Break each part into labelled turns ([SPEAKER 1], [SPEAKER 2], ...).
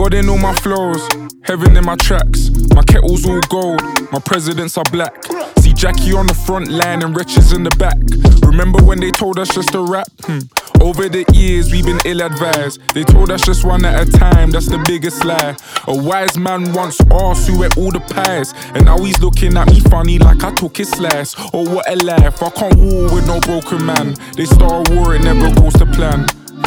[SPEAKER 1] God in all my flows, heaven in my tracks. My kettle's all gold, my presidents are black. See Jackie on the front line and wretches in the back. Remember when they told us just to rap? Over the years we've been ill-advised. They told us just one at a time, that's the biggest lie. A wise man once asked who ate all the pies, and now he's looking at me funny like I took his slice. Oh what a life, I can't war with no broken man. They start a war, it never goes to plan.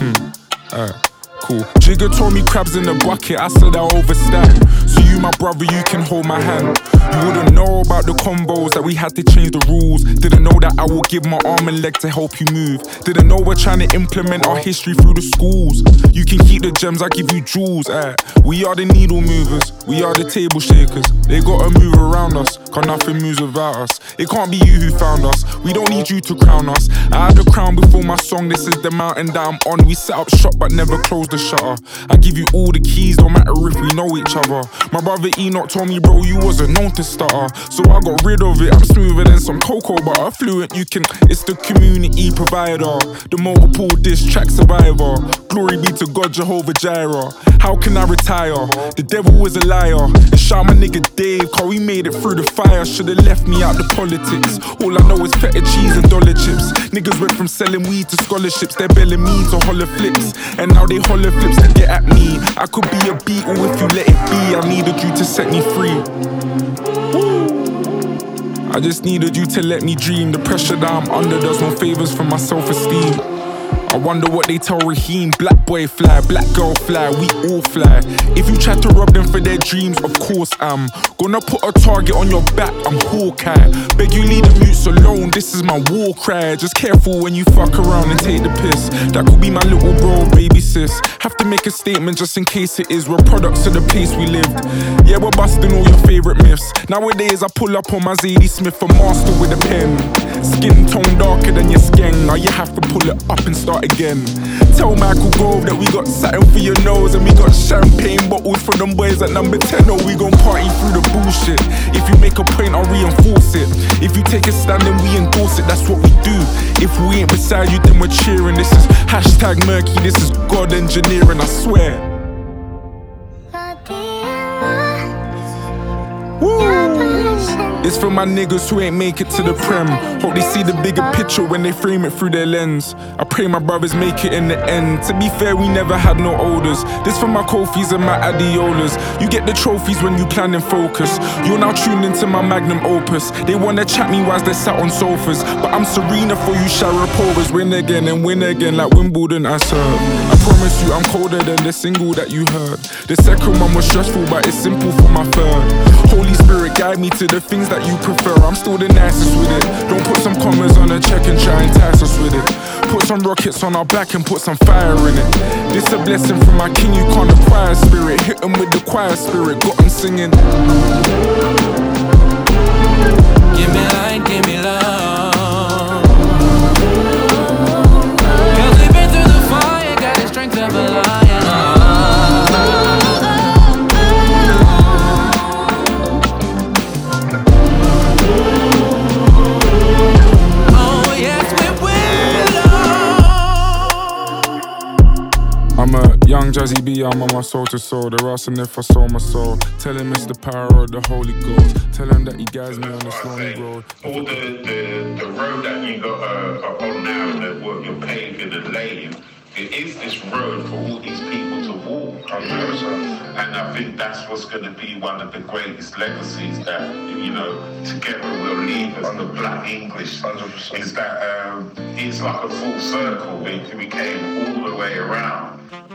[SPEAKER 1] Cool. Jigger told me crabs in the bucket, I said I overstand. So you my brother, you can hold my hand. You wouldn't know about the combos that we had to change the rules. Didn't know that I would give my arm and leg to help you move. Didn't know we're trying to implement our history through the schools. You can keep the gems, I give you jewels. We are the needle movers, we are the table shakers. They gotta move around us, cause nothing moves without us. It can't be you who found us, we don't need you to crown us. I had a crown before my song, this is the mountain that I'm on. We set up shop but never closed the shutter. I give you all the keys, no matter if we know each other. My brother Enoch told me, bro, you wasn't known to stutter. So I got rid of it, I'm smoother than some cocoa butter. Fluent, you can, it's the community provider. The multiple diss track survivor. Glory be to God, Jehovah Jireh. How can I retire? The devil is a liar. And shout my nigga Dave, cause we made it through the fire. Should've left me out the politics. All I know is feta cheese and dollar chips. Niggas went from selling weed to scholarships. They're belling me to holler flips. And now they holler flips to get at me. I could be a beetle if you let it be. I needed you to set me free. I just needed you to let me dream. The pressure that I'm under does no favors for my self-esteem. I wonder what they tell Raheem. Black boy fly, black girl fly, we all fly. If you try to rob them for their dreams, of course I'm gonna put a target on your back, I'm Hawkeye. Beg you leave the mutes alone, this is my war cry. Just careful when you fuck around and take the piss. That could be my little bro, baby sis. Have to make a statement just in case it is. We're products of the place we lived. Yeah, we're busting all your favorite myths. Nowadays I pull up on my Zadie Smith, a master with a pen. Skin tone darker than your skin. Now you have to pull it up and start again. Tell Michael Gove that we got satin for your nose, and we got champagne bottles for them boys at number 10. Oh, we gon' party through the bullshit. If you make a point, I'll reinforce it. If you take a stand, then we endorse it. That's what we do. If we ain't beside you, then we're cheering. This is hashtag murky, this is God engineering, I swear. Woo! It's for my niggas who ain't make it to the prem. Hope they see the bigger picture when they frame it through their lens. I pray my brothers make it in the end. To be fair, we never had no olders. This for my Kofis and my Adiolas. You get the trophies when you plan and focus. You're now tuned into my magnum opus. They wanna chat me whilst they sat on sofas, but I'm Serena for you Sharapovas. Win again and win again like Wimbledon I serve. I promise you I'm colder than the single that you heard. The second one was stressful, but it's simple for my third. Holy Spirit guide me to the things that you prefer. I'm still the nicest with it. Don't put some commas on a check and try and entice us with it. Put some rockets on our back and put some fire in it. This a blessing from my king, you can't acquire spirit. Hit them with the choir spirit, got them singing.
[SPEAKER 2] Give me light, give me love. Cause we've been through the fire, got the strength of a lion.
[SPEAKER 1] I'm a young Jazzy B, I'm on my soul to soul. They're asking if I sold my soul. Tell him it's the power of the Holy Ghost. Tell him that he guides me on this lonely road.
[SPEAKER 3] All the road that you got on now, that what you're paving and laying, it is this road for all these people to walk. And I think that's what's going to be one of the greatest legacies that, you know, together we'll leave as the Black English. 100%. Is that it's like a full circle. We came all the way around.